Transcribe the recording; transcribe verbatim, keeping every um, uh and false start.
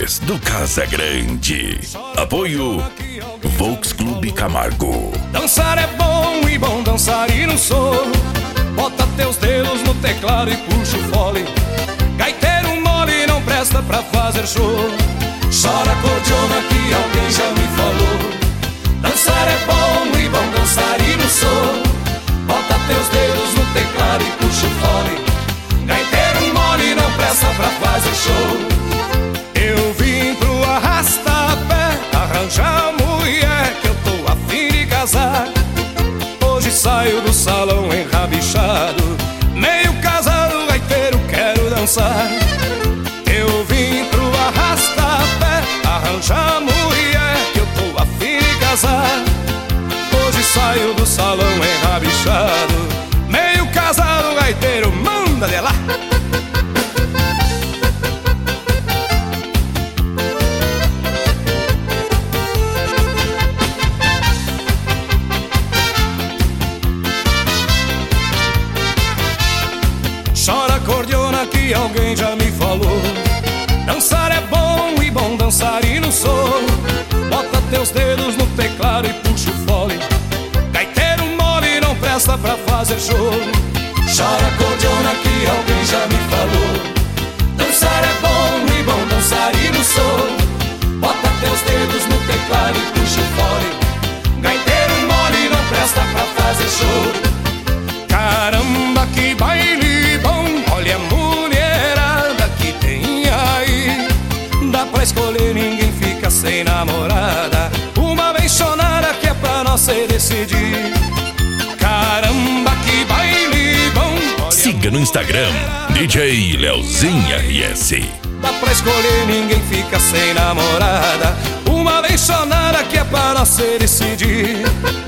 Brindes do Casa Grande. Apoio Volks Clube Camargo. Dançar é bom e bom dançarino sou. Bota teus dedos no teclado e puxa o fole. Gaiteiro mole não presta pra fazer show. Chora cordiona que alguém já me falou. Dançar é bom e bom dançarino sou. Bota teus dedos no teclado e puxa o fole. Gaiteiro mole não presta pra fazer show. Eu vim pro arrasta-pé arranjar mulher que eu tô a fim de casar. Hoje saio do salão enrabixado, meio casado, gaiteiro, quero dançar. Eu vim pro arrasta-pé arranjar mulher que eu tô a fim de casar. Hoje saio do salão enrabixado, meio casado, gaiteiro, manda de lá. Chora cordiona que alguém já me falou. Dançar é bom e bom dançarino sou. Bota teus dedos no teclado e puxa o fole. Gaiteiro mole não presta pra fazer show. Chora cordiona que alguém já me falou. Dançar é bom e bom dançarino sou. Bota teus dedos no teclado e puxa o fole. Gaiteiro mole não presta pra fazer show. Caramba, que baile bom, olha a mulherada que tem aí. Dá pra escolher, ninguém fica sem namorada. Uma benchonada que é pra nós se decidir. Caramba, que baile bom. Siga no Instagram, D J Leozinho R S. Dá pra escolher, ninguém fica sem namorada. Uma benchonada que é pra nós se decidir.